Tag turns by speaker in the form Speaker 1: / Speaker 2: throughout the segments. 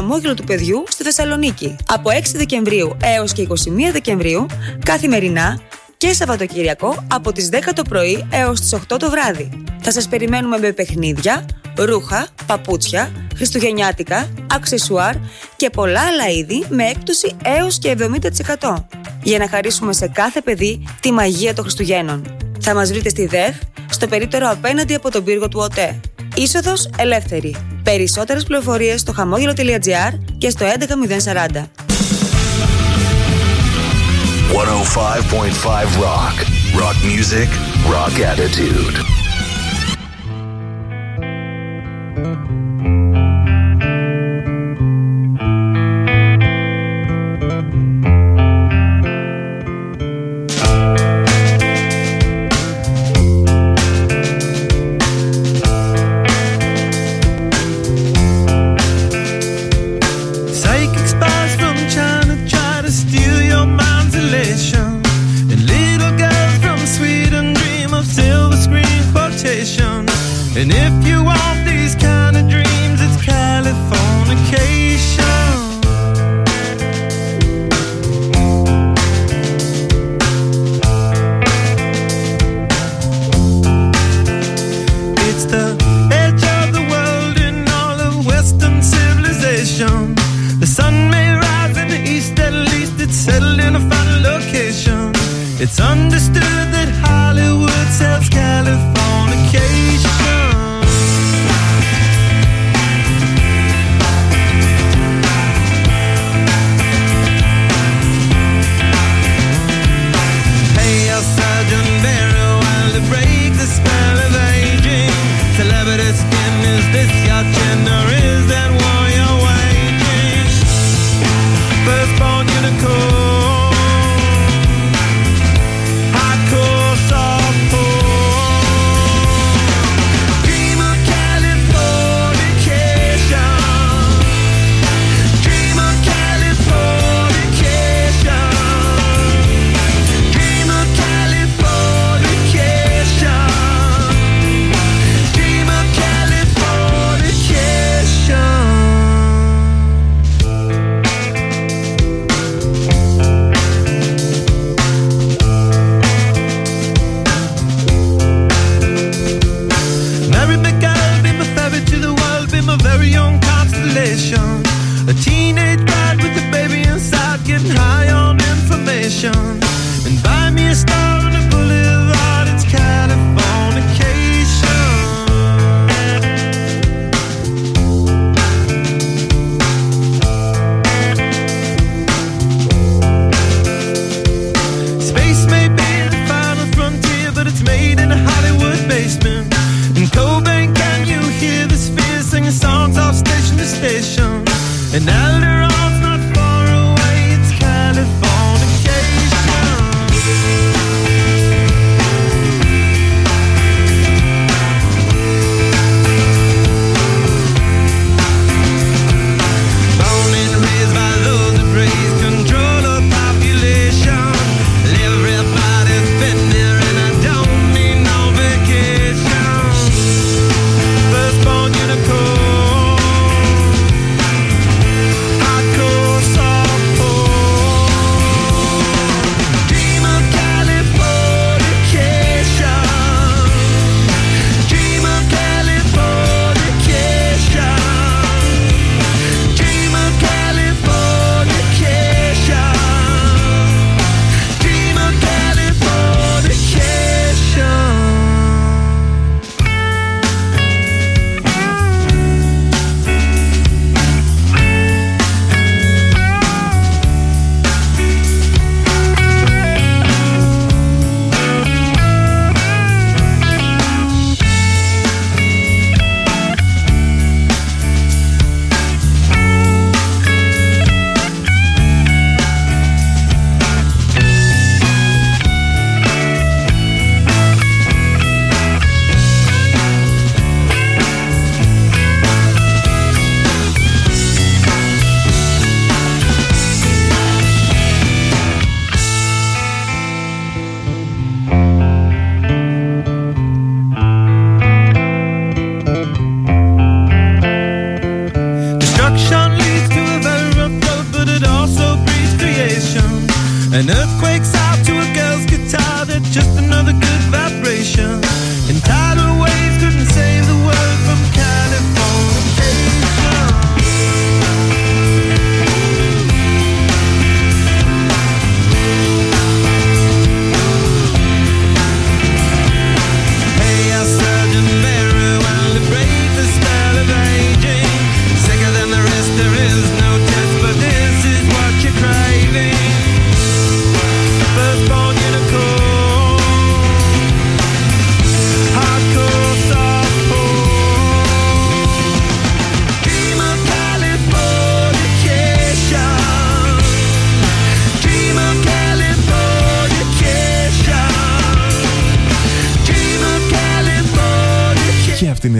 Speaker 1: χαμόγελο του παιδιού στη Θεσσαλονίκη. Από 6 Δεκεμβρίου έως και 21 Δεκεμβρίου, καθημερινά και Σαββατοκυριακό από τις 10 το πρωί έως τις 8 το βράδυ. Θα σας περιμένουμε με παιχνίδια, ρούχα, παπούτσια, χριστουγεννιάτικα, αξεσουάρ και πολλά άλλα είδη με έκπτωση έως και 70% για να χαρίσουμε σε κάθε παιδί τη μαγεία των Χριστουγέννων. Θα μας βρείτε στη ΔΕΘ, στο περίπτερο απέναντι από τον πύργο του ΟΤΕ. Είσοδος ελεύθερη. Περισσότερες πληροφορίες στο χαμόγελο.gr και στο 11040.
Speaker 2: 105.5 Rock. Rock music, rock attitude.
Speaker 3: And if you want these kind of dreams, it's Californication. It's the edge of the world in all of Western civilization. The sun may rise in the east, at least it's settled in a final location. It's understood that Hollywood sells Californication. Is this your gender? Is that war you're waging? Firstborn unicorn, hardcore softcore. Dream of Californication. Dream of Californication. Dream of Californication. Dream of very own constellation. A teenage bride with a baby inside, getting high on information. And buy me a star on the boulevard, it's Californication. Space may be the final frontier, but it's made in a Hollywood basement. In Cobain, can you hear the spheres singing songs off station to station? And Alderon's not far away, it's Californication. Born and raised by those that praise control of population. Everybody's been there and I don't need no vacation. Firstborn unicorn, hardcore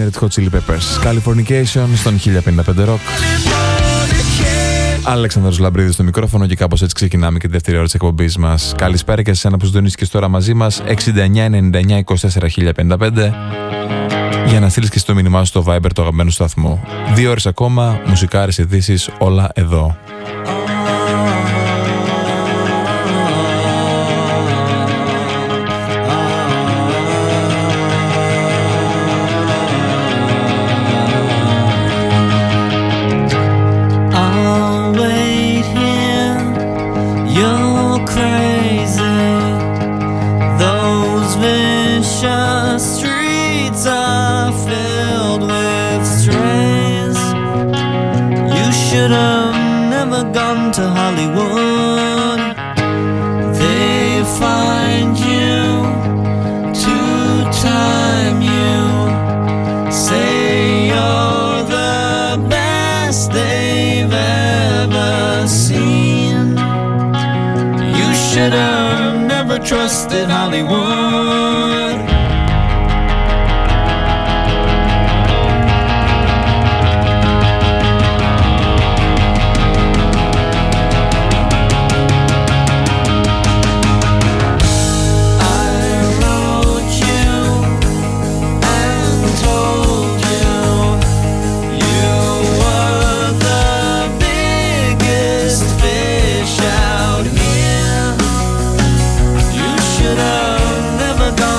Speaker 4: Red Hot Chili Peppers. Californication στον 1055 Rock. Αλέξανδρος Λαμπρίδης στο μικρόφωνο και κάπως έτσι ξεκινάμε και τη δεύτερη ώρα της εκπομπής μας. Καλησπέρα και σε εσένα που συντονίστηκες τώρα μαζί μας. 69-99-24-1055 για να στείλεις και στο μήνυμά σου στο Viber το αγαπημένο σταθμό. 2 ώρες ακόμα, μουσικάρες, ειδήσεις, όλα εδώ.
Speaker 3: To Hollywood, they find you to time you, say you're the best they've ever seen. You should have never trusted Hollywood. Never gone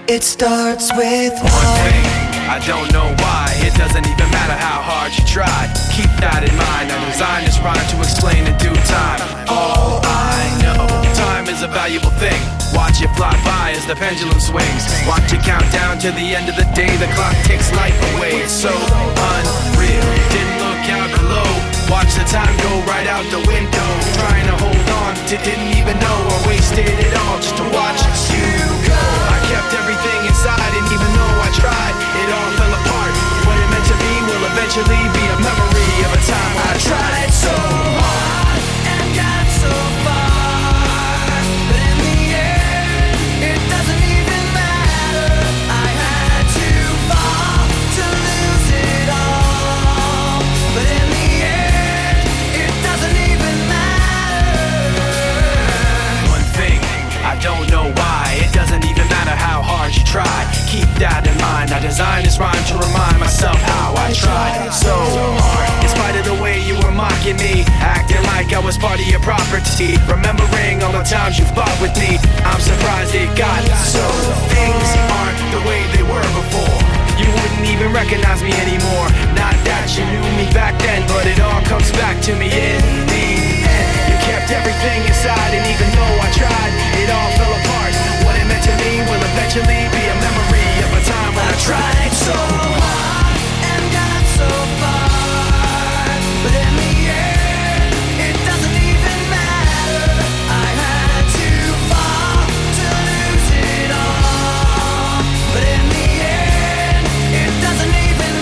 Speaker 5: It starts with
Speaker 3: one thing. I don't know why. It doesn't even matter how hard you try. Keep that in mind. I designed this rhyme to explain in due time. All I know, time is a valuable thing. Watch it fly by as the pendulum swings. Watch it count down to the end of the day. The clock takes life away. It's so unreal. Didn't look out below. Watch the time go right out the window. Trying to hold on to didn't even know I wasted it all just to watch you go. I kept everything inside and even though I tried, it all fell apart. What it meant to be will eventually be a memory of a time when I tried so hard and got so far. But in the end, it doesn't even matter. I had to fall to lose it all. But in the end, it doesn't even matter. One thing, I don't know why. It doesn't even matter how hard you try. Keep that in mind. I designed this rhyme to remind myself how I tried so hard. In spite of the way you were mocking me, acting like I was part of your property, remembering all the times you fought with me, I'm surprised it got so. Things aren't the way they were before. You wouldn't even recognize me anymore. Not that you knew me back then, but it all comes back to me in the end. You kept everything inside, and even though I tried, it all fell apart. What it meant to me will eventually be a memory of a time when I tried so hard and got so far. But in the end, it doesn't even matter. I had to fall to lose it all. But in the end, it doesn't even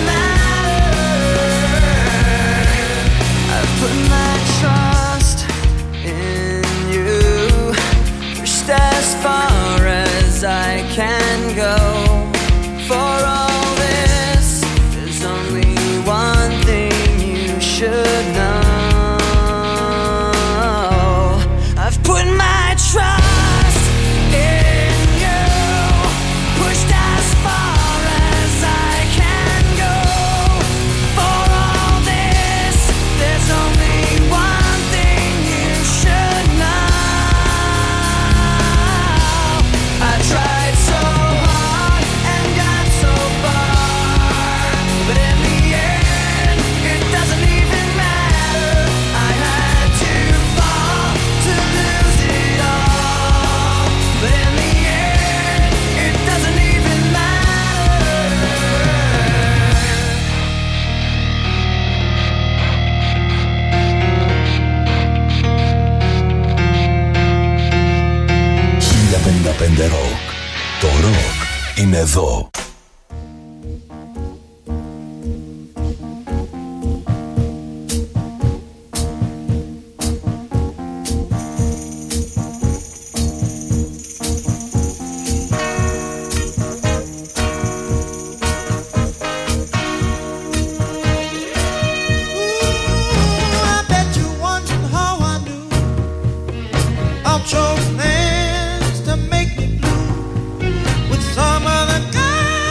Speaker 3: matter. I've put my trust in you, pushed as far as I can go. For all this, there's only one thing you should know. I've put my trust in you, pushed as far as I can go. For all this, there's only one thing you should know. I tried so hard and got so far, but in the end, it doesn't even matter. I had to fall to lose it all, but in the end, it doesn't even matter.
Speaker 2: «1055 Rock». Το ροκ είναι εδώ.
Speaker 6: I bet you wondering how I knew I chose plans to make me blue with some other guy.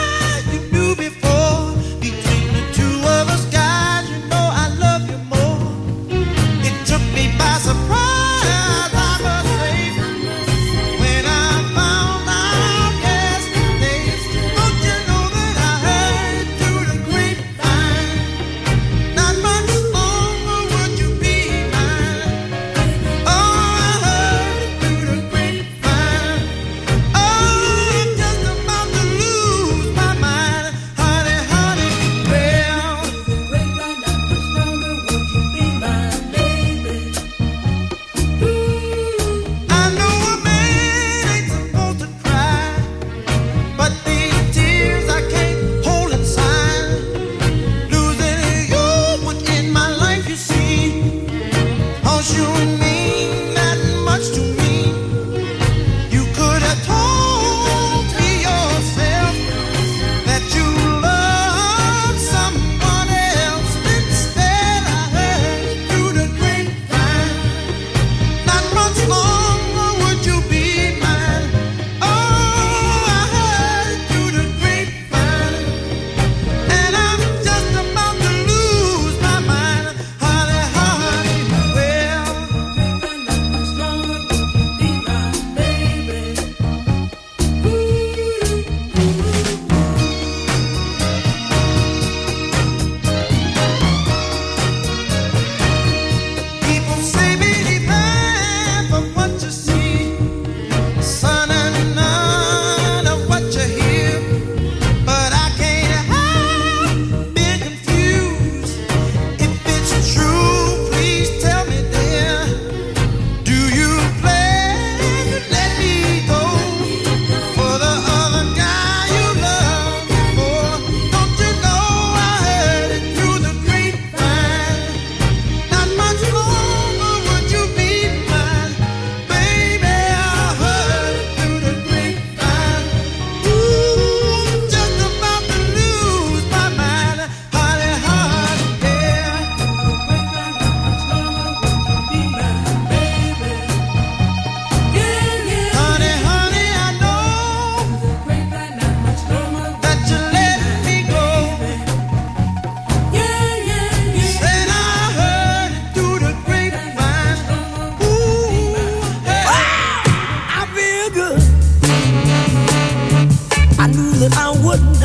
Speaker 6: wouldn't.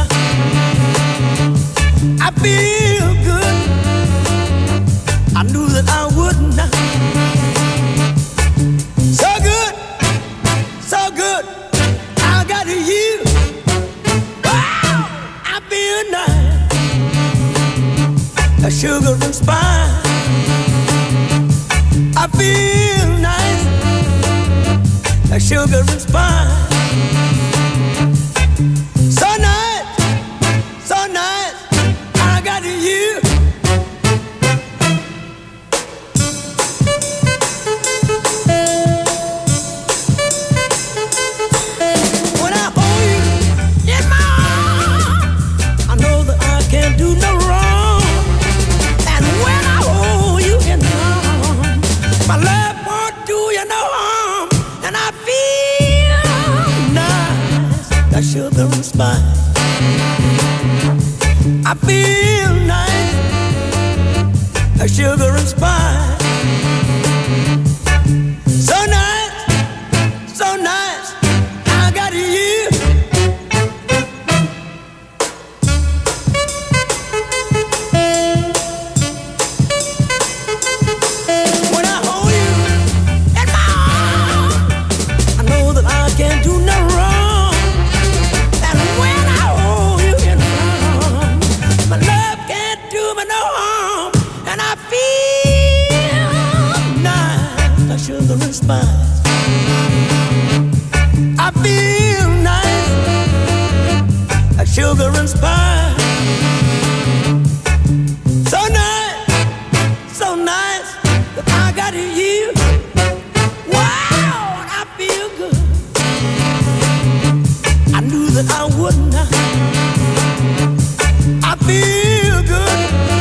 Speaker 6: I feel good. I knew that I wouldn't. So good, so good. I got you. Wow, I feel nice. A sugar and spice. I feel nice. A sugar and spice. So nice, so nice. I got you. When I hold you in my arms, I know that I can't do no wrong. And when I hold you in my arms, my love won't do you no harm. And I feel nice, that sugar and spice. I feel nice, that sugar and spice. So nice, so nice, I got you. When I hold you in my arms, I know that I can't do no wrong. And when I hold you in my arms, my love can't do me no harm. And I feel nice, like sugar and spice. I feel nice, like sugar and spice. So nice, so nice, that I got you. Wow, and I feel good. I knew that I wouldn't. I feel good.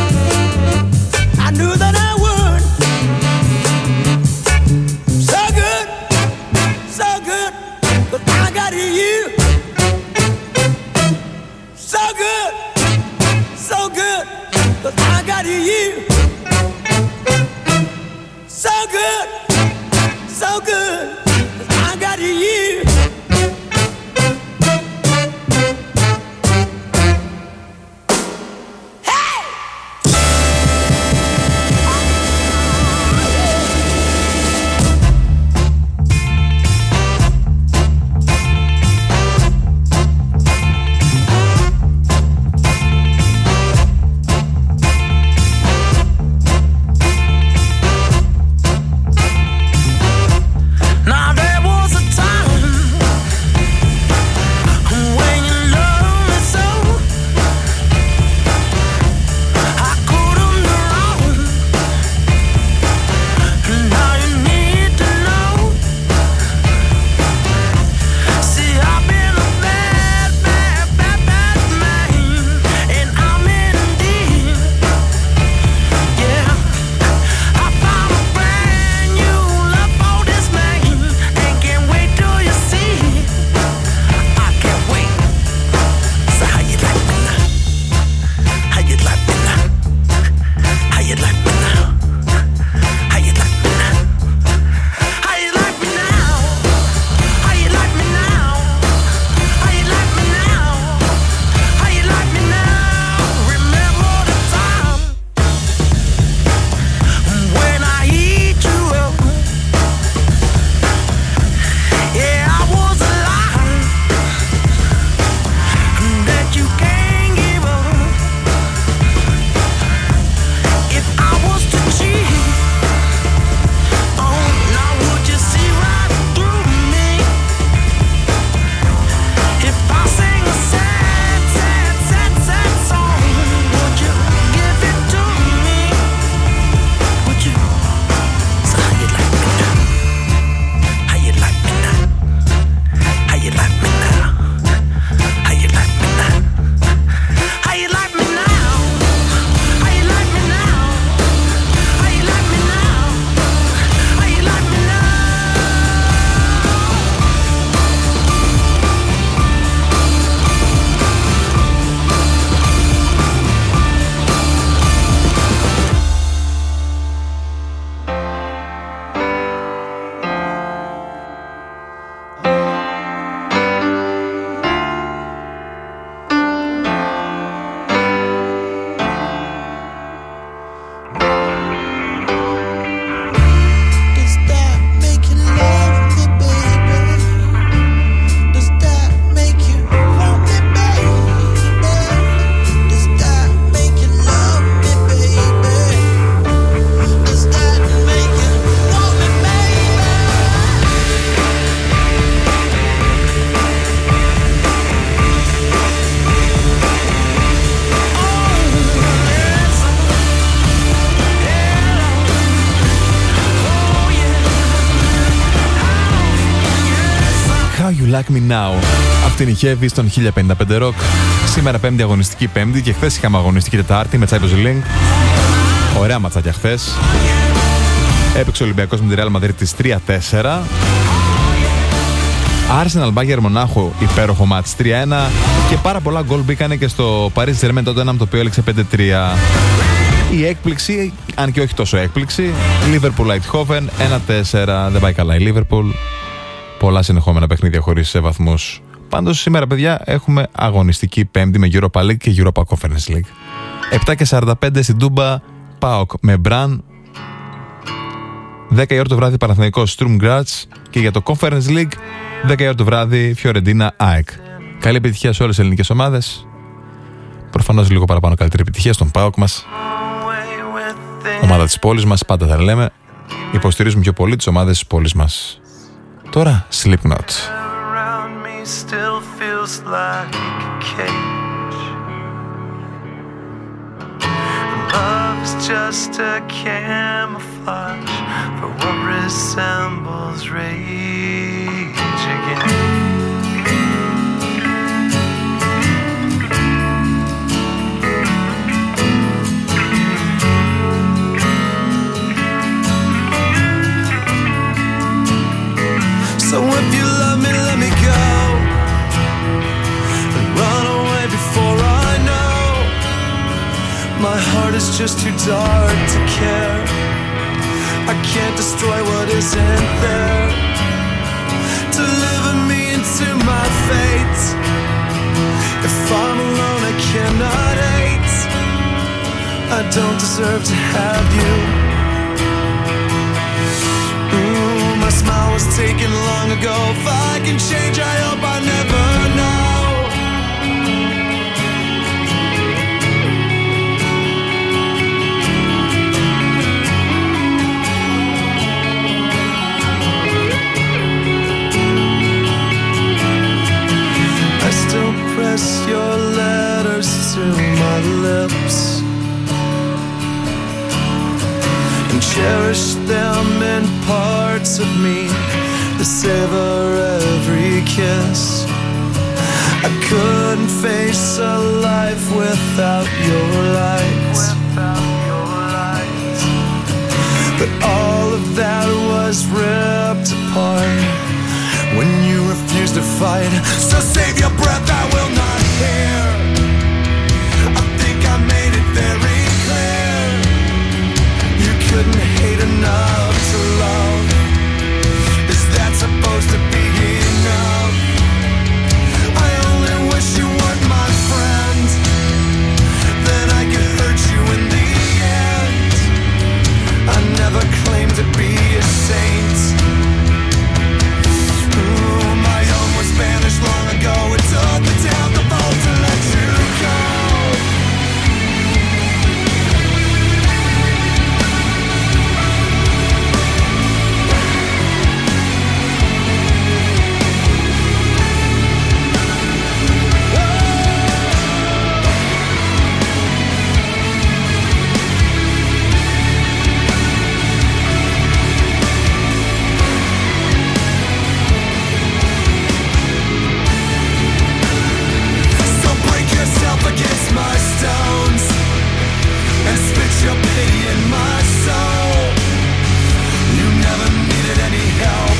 Speaker 6: I knew that I would. So good, so good, but I got you. So good, so good, but I got you. So good, so good, but I got you.
Speaker 5: Now
Speaker 4: Like Me Now. Αυτή είναι η Heavy στον 1055 Rock. Σήμερα Πέμπτη αγωνιστική Πέμπτη και χθες είχαμε αγωνιστική Τετάρτη με Champions League. Ωραία ματσάκια χθες. Έπαιξε ο Ολυμπιακός με τη Real Madrid της 3-4. Arsenal Bayern Μονάχο, υπέροχο μάτς 3-1. Και πάρα πολλά γκολ μπήκανε και στο Paris Saint-Germain τότε, το οποίο έλεξε 5-3. Η έκπληξη, αν και όχι τόσο έκπληξη, Liverpool Eindhoven 1-4. Δεν πάει καλά η Liverpool. Πολλά συνεχόμενα παιχνίδια χωρίς βαθμούς. Πάντως σήμερα, παιδιά, έχουμε αγωνιστική Πέμπτη με Europa League και Europa Conference League. 7:45 στην Τούμπα, ΠΑΟΚ με Μπραν. 10 η ώρα το βράδυ Παναθηναϊκός Sturm Graz. Και για το Conference League, 10 η ώρα το βράδυ Φιωρεντίνα ΑΕΚ. Καλή επιτυχία σε όλες τις ελληνικές ομάδες. Προφανώς λίγο παραπάνω καλύτερη επιτυχία στον ΠΑΟΚ μας. Ομάδα της πόλης μας, πάντα θα λέμε. Υποστηρίζουμε πιο πολύ τις ομάδες της πόλης μας. Τώρα, Slipknot.
Speaker 3: Still feels like a cage. Love's just a camouflage for what resembles rage again. So if you love me, let me go. Run away before I know. My heart is just too dark to care. I can't destroy what isn't there. Deliver me into my fate. If I'm alone, I cannot hate. I don't deserve to have you. My smile was taken long ago. If I can change, I hope I never know. I still press your letters to my lips and cherish them in parts of me that savor every kiss. I couldn't face a life without your light. But all of that was ripped apart when you refused to fight. So save your breath, I will not hear. I think I made it very clear. You couldn't hate enough to love. Is that supposed to be enough? I only wish you weren't my friend. Then I could hurt you in the end. I never claimed to be a saint. Ooh, my own was banished long ago. It took the downfall to let you go. Against my stones and spit your pity in my soul. You never needed any help.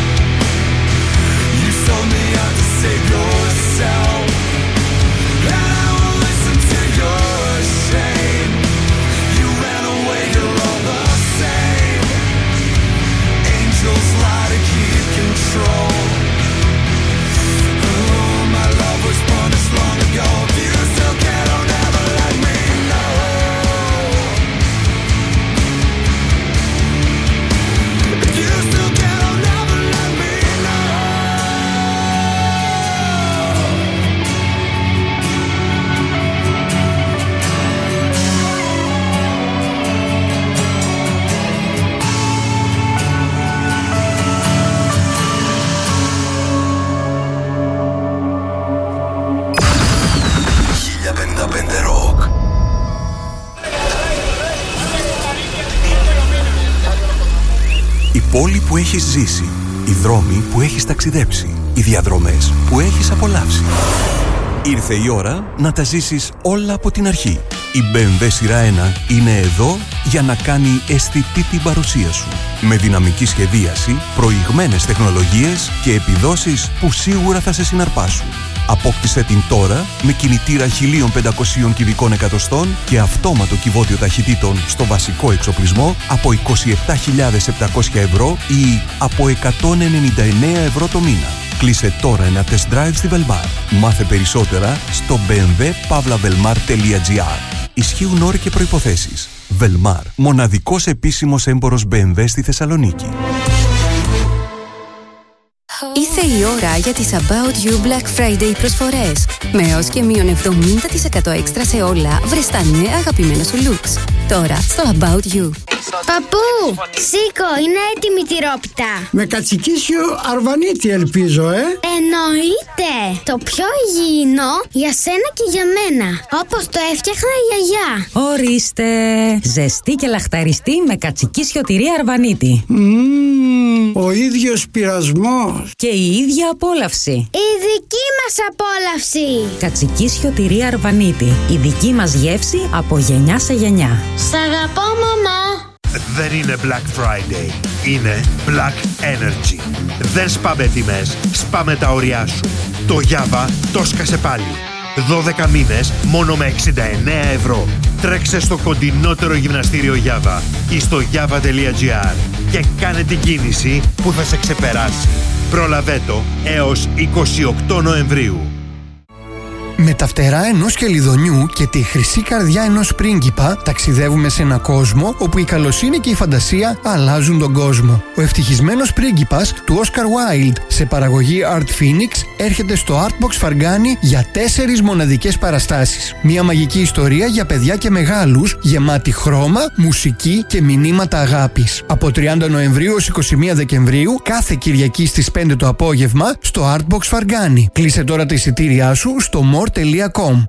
Speaker 3: You sold me out to save yourself, and I won't listen to your shame. You ran away, you're all the same. Angels lie to keep control. Ooh, my love was punished long ago.
Speaker 2: Η πόλη που έχεις ζήσει, οι δρόμοι που έχεις ταξιδέψει,
Speaker 5: οι διαδρομές που έχεις απολαύσει. Ήρθε η ώρα να τα ζήσεις όλα από την αρχή. Η BMW σειρά 1 είναι εδώ για να κάνει αισθητή την παρουσία σου. Με δυναμική σχεδίαση, προηγμένες τεχνολογίες και επιδόσεις που σίγουρα θα σε συναρπάσουν. Απόκτησε την τώρα με κινητήρα 1500 κυβικών εκατοστών και αυτόματο κυβότιο ταχυτήτων στο βασικό εξοπλισμό από 27.700 ευρώ ή από 199 ευρώ το μήνα. Κλείσε τώρα ένα test drive στη Velmar. Μάθε περισσότερα στο bmw.velmar.gr. Ισχύουν όροι και προϋποθέσεις. Velmar, μοναδικός επίσημος έμπορος BMW στη Θεσσαλονίκη.
Speaker 7: Ήρθε η ώρα για τις About You Black Friday προσφορές. Με έως και μείον 70% έξτρα σε όλα, βρες τα νέα αγαπημένα σου looks. Τώρα στο About You.
Speaker 8: Παππού, σήκω, είναι έτοιμη η τυρόπιτα.
Speaker 9: Με κατσικίσιο αρβανίτη ελπίζω,
Speaker 8: Εννοείται. Το πιο υγιεινό για σένα και για μένα. Όπως το έφτιαχνα η γιαγιά.
Speaker 10: Ορίστε. Ζεστή και λαχταριστή με κατσικίσιο τυρί αρβανίτη.
Speaker 9: Ο ίδιος πειρασμός.
Speaker 10: Και η ίδια απόλαυση.
Speaker 8: Η δική μας απόλαυση.
Speaker 10: Κατσικίσιο τυρί αρβανίτη. Η δική μας γεύση από γενιά σε γενιά.
Speaker 8: Σ' αγαπώ, μαμά.
Speaker 11: Δεν είναι Black Friday, είναι Black Energy. Δεν σπάμε τιμές, σπάμε τα ωριά σου. Το Java το σκάσε πάλι. 12 μήνες μόνο με 69 ευρώ. Τρέξε στο κοντινότερο γυμναστήριο Java ή στο java.gr και κάνε την κίνηση που θα σε ξεπεράσει. Πρόλαβε το έως 28 Νοεμβρίου.
Speaker 9: Με τα φτερά ενός κελιδονιού και τη χρυσή καρδιά ενός πρίγκιπα ταξιδεύουμε σε ένα κόσμο όπου η καλοσύνη και η φαντασία αλλάζουν τον κόσμο. Ο ευτυχισμένος πρίγκιπας του Oscar Wilde σε παραγωγή Art Phoenix έρχεται στο Artbox Φαργκάνη για 4 μοναδικές παραστάσεις. Μια μαγική ιστορία για παιδιά και μεγάλους γεμάτη χρώμα, μουσική και μηνύματα αγάπης. Από 30 Νοεμβρίου ως 21 Δεκεμβρίου κάθε Κυριακή στις 5 το απόγευμα στο Artbox Φαργκάνη. Κλείσε τώρα τα εισιτήριά σου στο more.com.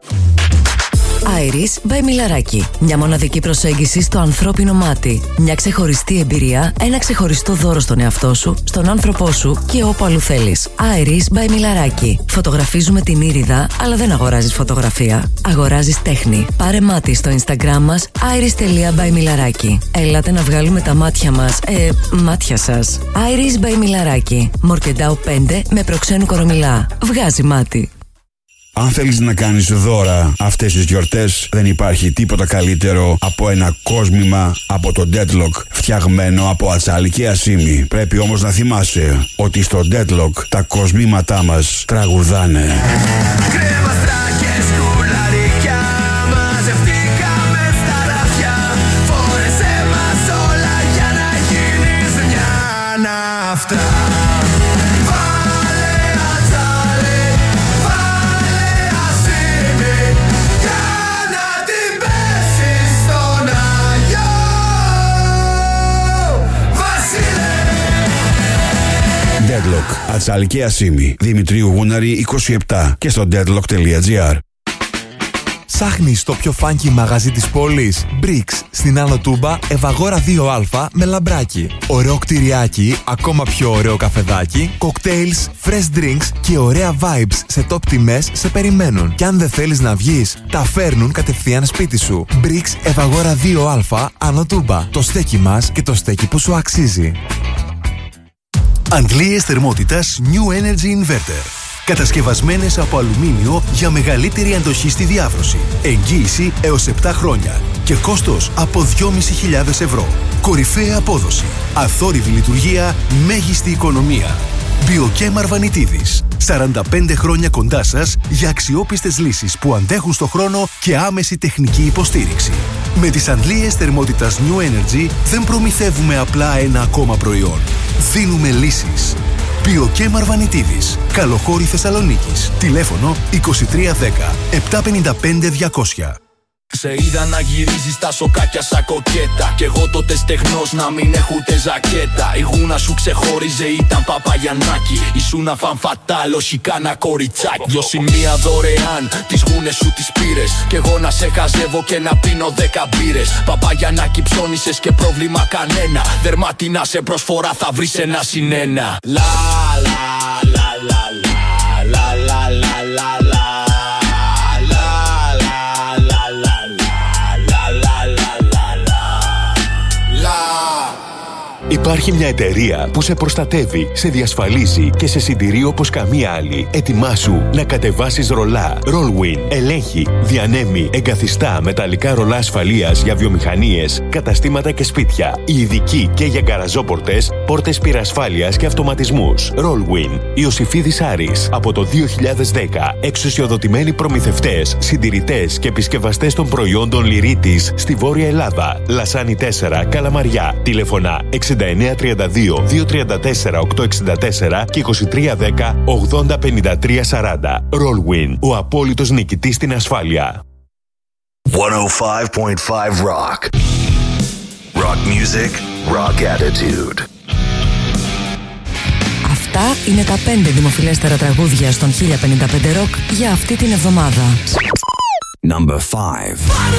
Speaker 12: Iris by Μιλαράκη. Μια μοναδική προσέγγιση στο ανθρώπινο μάτι. Μια ξεχωριστή εμπειρία, ένα ξεχωριστό δώρο στον εαυτό σου, στον άνθρωπό σου και όπου αλλού θέλεις. Iris by Μιλαράκη. Φωτογραφίζουμε την ήριδα, αλλά δεν αγοράζεις φωτογραφία. Αγοράζεις τέχνη. Πάρε μάτι στο Instagram μας iris.by Millaraki. Έλατε να βγάλουμε τα μάτια μας, μάτια σας. Iris by Μιλαράκη. Μορκεντάου 5 με προξένου Κορομιλά. Βγάζει μάτι.
Speaker 13: Αν θέλεις να κάνεις δώρα αυτές τις γιορτές, δεν υπάρχει τίποτα καλύτερο από ένα κόσμημα από το Deadlock φτιαγμένο από ατσάλι και ασίμι. Πρέπει όμως να θυμάσαι ότι στο Deadlock τα κοσμήματά μας τραγουδάνε.
Speaker 3: Κρέμαστρα και σκουλαρικιά, μαζευτήκαμε στα ραφιά. Φόρεσέ μας όλα για να γίνεις μια ναυτά.
Speaker 13: Deadlock, ατσάλι και ασίμι. Δημητρίου Γούναρη 27 και στο deadlock.gr.
Speaker 4: Ψάχνεις το πιο φάνκι μαγαζί της πόλης? Bricks, στην Άνω Τούμπα, Ευαγόρα 2Α με λαμπράκι. Ωραίο κτηριάκι, ακόμα πιο ωραίο καφεδάκι, cocktails, fresh drinks και ωραία vibes σε top τιμές σε περιμένουν. Και αν δεν θέλεις να βγεις, τα φέρνουν κατευθείαν σπίτι σου. Bricks, Ευαγόρα 2Α, Άνω Τούμπα. Το στέκι μας και το στέκι που σου αξίζει.
Speaker 14: Αντλίες θερμότητας New Energy Inverter. Κατασκευασμένες από αλουμίνιο για μεγαλύτερη αντοχή στη διάβρωση. Εγγύηση έως 7 χρόνια. Και κόστος από 2.500 ευρώ. Κορυφαία απόδοση. Αθόρυβη λειτουργία. Μέγιστη οικονομία. Biochem Αρβανιτίδης. 45 χρόνια κοντά σας για αξιόπιστες λύσεις που αντέχουν στο χρόνο και άμεση τεχνική υποστήριξη. Με τις αντλίες θερμότητας New Energy δεν προμηθεύουμε απλά ένα ακόμα προϊόν. Δίνουμε λύσεις. Biochem Αρβανιτίδης. Καλοχώρη Θεσσαλονίκης. Τηλέφωνο 2310 755 200.
Speaker 15: Σε είδα να γυρίζεις τα σοκάκια σαν κοκέτα. Κι εγώ τότε στεγνός να μην έχω ούτε ζακέτα. Η γούνα σου ξεχώριζε, ήταν Παπαγιαννάκη. Ήσουνα φανφατάλ, όχι κάνα κοριτσάκι. 2 σημεία δωρεάν, τις γούνες σου τις πήρες. Κι εγώ να σε χαζεύω και να πίνω 10 μπύρες. Παπαγιαννάκη ψώνισες και πρόβλημα κανένα. Δερμάτινα σε προσφορά θα βρεις 1+1. Λα λα λα λα.
Speaker 16: Υπάρχει μια εταιρεία που σε προστατεύει, σε διασφαλίζει και σε συντηρεί όπως καμία άλλη. Ετοιμάσου να κατεβάσεις ρολά. Rollwin ελέγχει, διανέμει, εγκαθιστά μεταλλικά ρολά ασφαλείας για βιομηχανίες, καταστήματα και σπίτια. Οι ειδικοί και για γκαραζόπορτες, πόρτες πυρασφάλειας και αυτοματισμούς. Rollwin. Ιωσηφίδης Άρης. Από το 2010. Εξουσιοδοτημένοι προμηθευτές, συντηρητές και επισκευαστές των προϊόντων Λυρίτης στη Βόρεια Ελλάδα. Λασάνι 4, Καλαμαριά. Τηλεφωνά 6932 234 864 και 2310 80 53 40. Rollwin. Ο απόλυτος νικητής στην ασφάλεια.
Speaker 2: 105.5 Rock. Rock music, rock attitude.
Speaker 12: Αυτά είναι τα 5 δημοφιλέστερα τραγούδια στον 1055 Rock για αυτή την εβδομάδα.
Speaker 2: Number 5.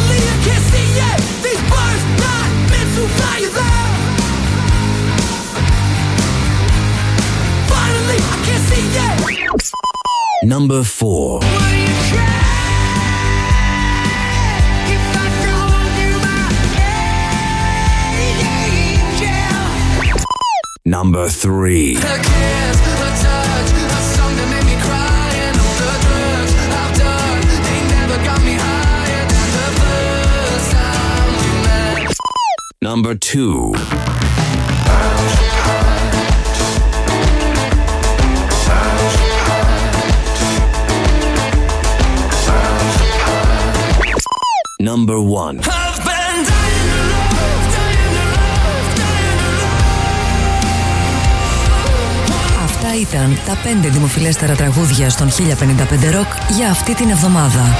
Speaker 15: Number 4.
Speaker 2: Number 3. Number 2.
Speaker 15: Number 1.
Speaker 12: Αυτά ήταν τα 5 δημοφιλέστερα τραγούδια στον 1055 Rock για αυτή την εβδομάδα.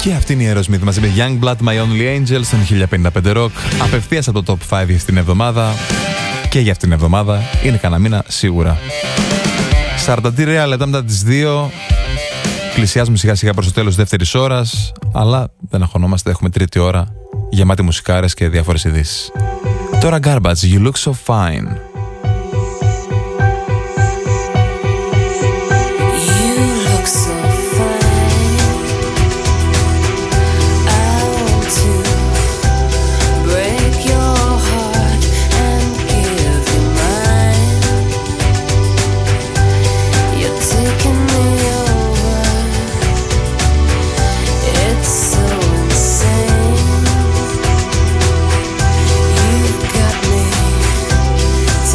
Speaker 4: Και αυτή είναι η Aerosmith μαζί με Youngblood, My Only Angel στον 1055 Rock. Απευθείας από το Top 5 για αυτήν την εβδομάδα. Και για αυτήν την εβδομάδα είναι κανένα μήνα σίγουρα. 43 λεπτά μετά τις 2. Πλησιάζουμε σιγά σιγά προς το τέλος δεύτερης ώρας. Αλλά δεν αγχωνόμαστε, έχουμε τρίτη ώρα γεμάτη μουσικάρες και διάφορες ειδήσεις. Τώρα Garbage, You Look So Fine.
Speaker 17: You've got me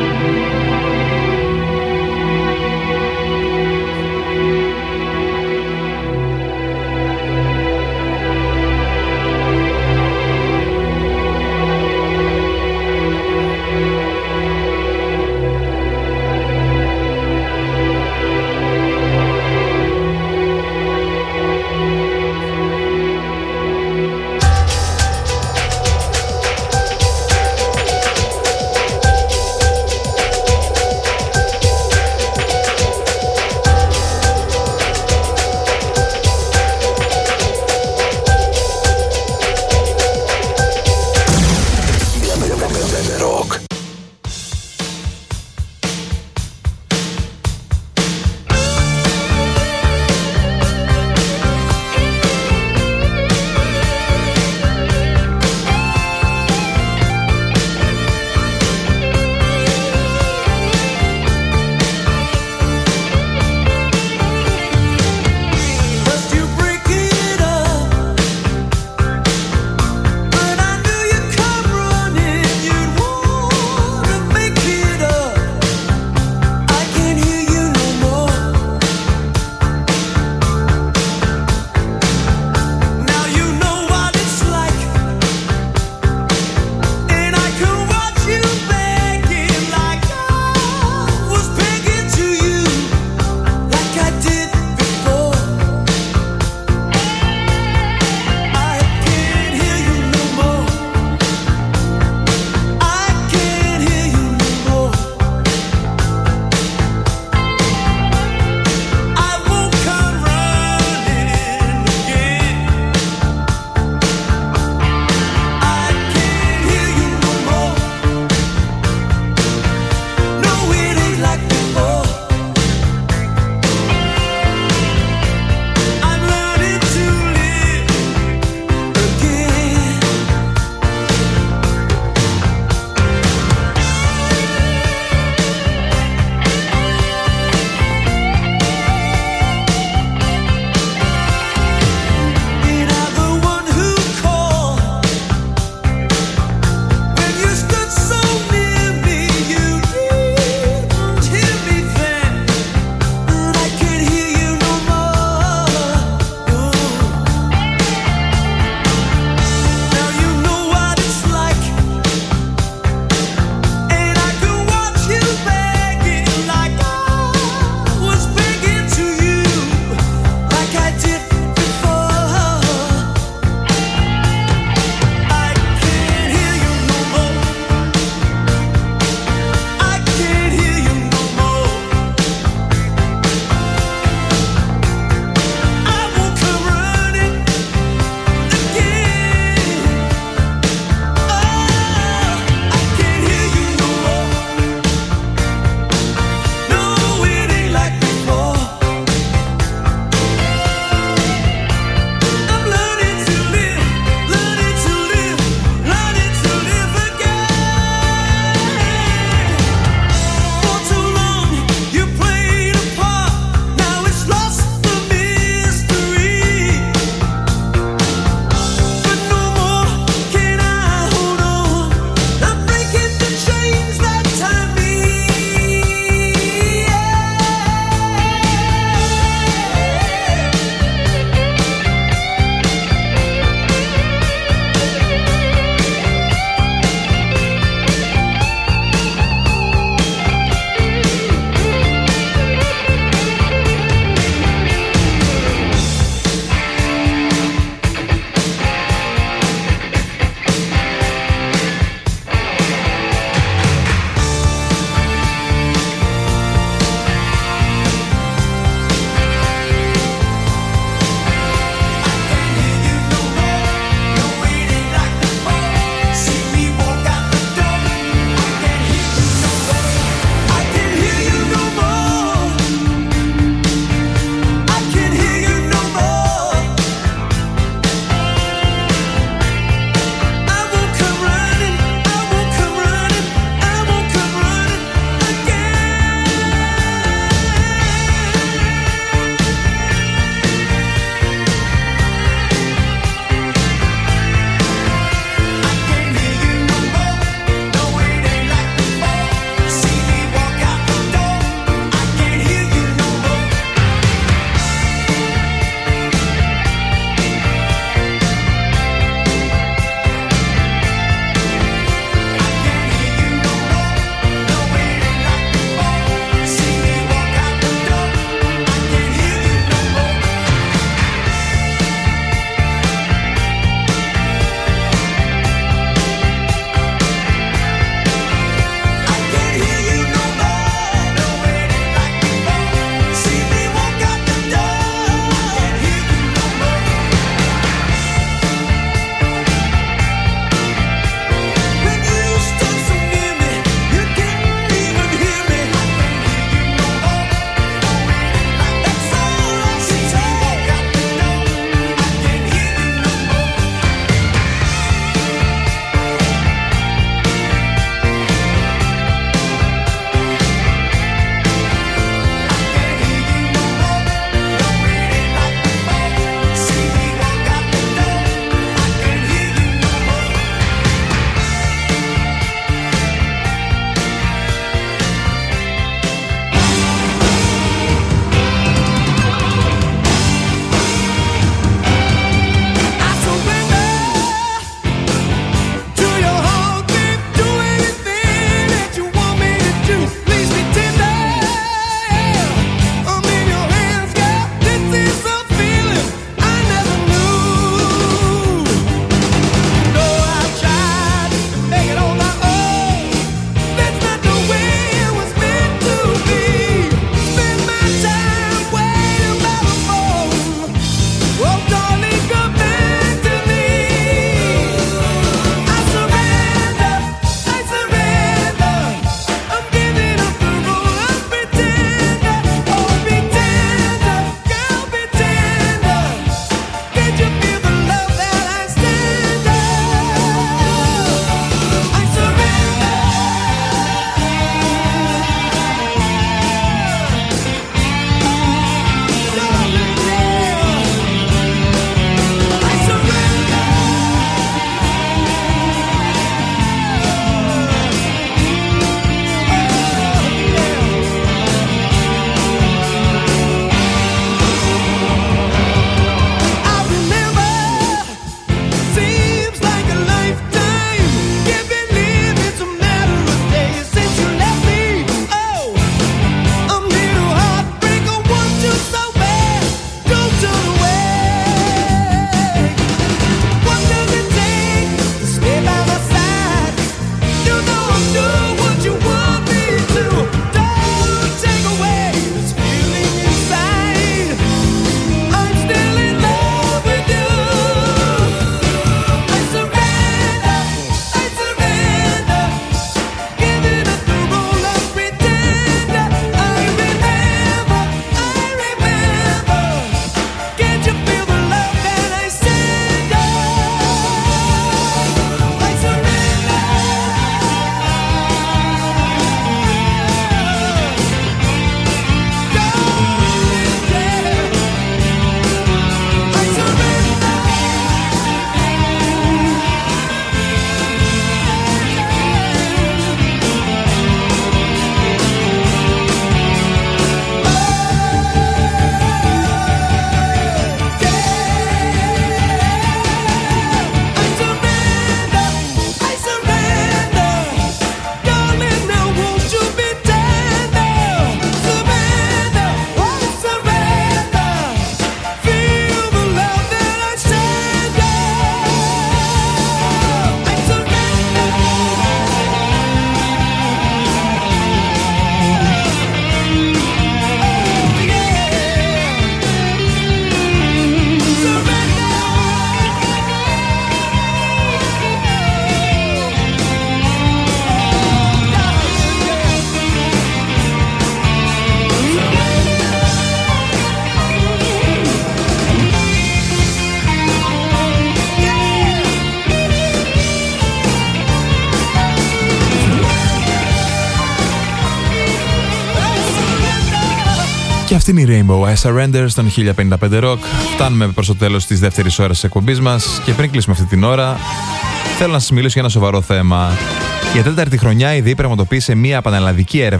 Speaker 4: Αυτή είναι η Rainbow I Surrender στον 1055 Rock. Φτάνουμε προς το τέλος της δεύτερης ώρας της εκπομπής μας και πριν κλείσουμε αυτή την ώρα, θέλω να σας μιλήσω για ένα σοβαρό θέμα. Για τέταρτη χρονιά η ΔΕΗ πραγματοποίησε μια πανελλαδική έρευνα